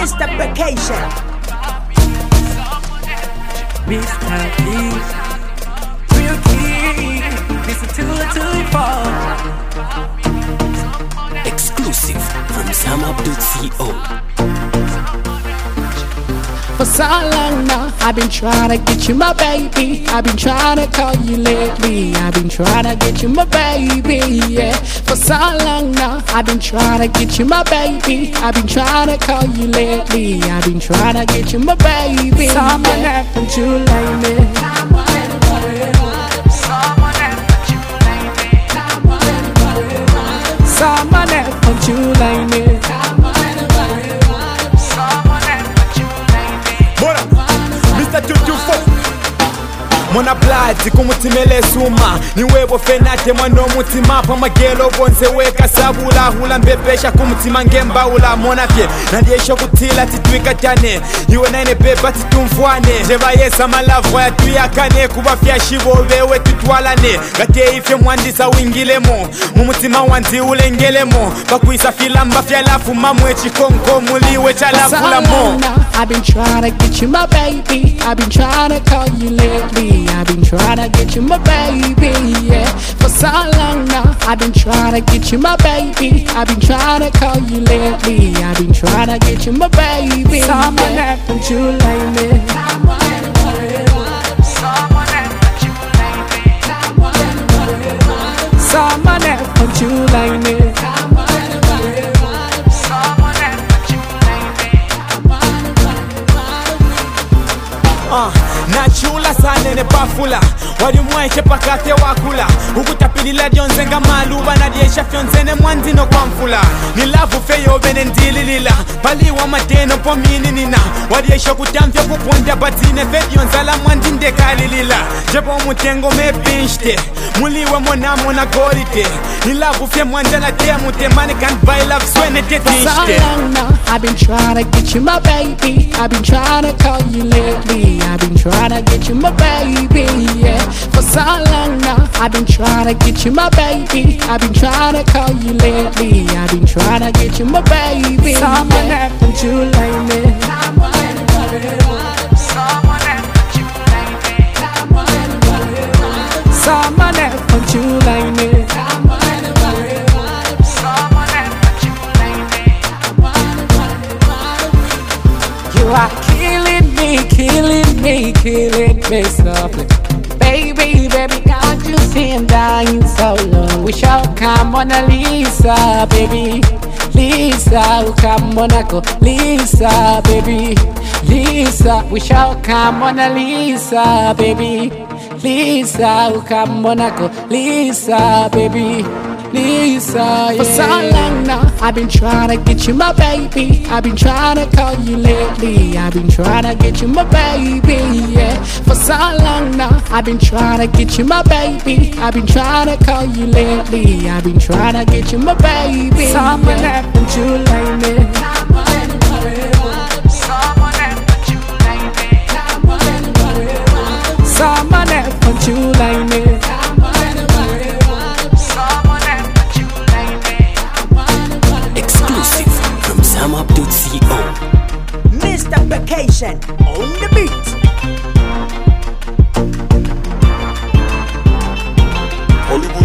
Mr. Vacation. Mr. Keys, real key. Listen to it till you fall. Exclusive from SamUp.co. For so long now, I've been trying to get you my baby. I've been trying to call you lately. I've been trying to get you my baby, yeah. For so long now, I've been trying to get you my baby. I've been trying to call you lately. I've been trying to get you my baby. Someone that put you like me. Someone that put you like me. Mr. 224 Mona bladi kumutimele suma niwebo fenate mwano mutima pamagelo bonse weka sabula hula mbepesha kumutima ngembawula mona fye nadiesho kutila titwika tane iwe naine beba titumfwane jeba yesa malavwa ya tuyakane kuba fya shibo bewe tutwalane gate ifye mwandisa wingilemo mumutima wanzi ulengelemo bakuisa filamba fya lafu mamwe chikonko muliwe chalafula mo. I've been trying to get you my baby. I've been trying to call you lately. I've been trying to get you my baby, yeah. For so long now, I've been trying to get you my baby. I've been trying to call you lately. I've been trying to get you my baby. Someone that put you like me. Someone that put you like me. Nachula sanene pafula wali mwaike pakate wakula ukutapilila dyonzenga maluba na dyesha fyonzene mwanzino kwa mfula nilavu feyo bene ndililila paliwa mateno pomini nina wadyesha kutamfya kupondya batine fe dyonzala mwanzi ndekalilila jebo mutengo mepinshte muliwe monamo na golite nilavu fye mwanzala tea mutemani can't buy love swene tetinshte. For so long now, I've been trying to get you my baby. I've been trying to call you lately. I've been trying to get you my baby, yeah. For so long now, I've been trying to get you my baby. I've been trying to call you lately. I've been trying to get you my baby. Someone that put you like me. Someone that put you like me. You are killing me softly. Baby, can't you see I'm dying so long? We shall come Mona Lisa, baby. Lisa, we come Monaco. Lisa, baby. Lisa, we shall come Mona Lisa, baby. Lisa, we come Monaco. Lisa, baby. Lisa, yeah. For so long now, I've been trying to get you my baby. I've been trying to call you lately. I've been trying to get you my baby, yeah. For so long now, I've been trying to get you my baby. I've been trying to call you lately. I've been trying to get you my baby. Someone that put you like me. Someone that put you like me. SamUp.co. Mr. Vacation on the beat. Hollywood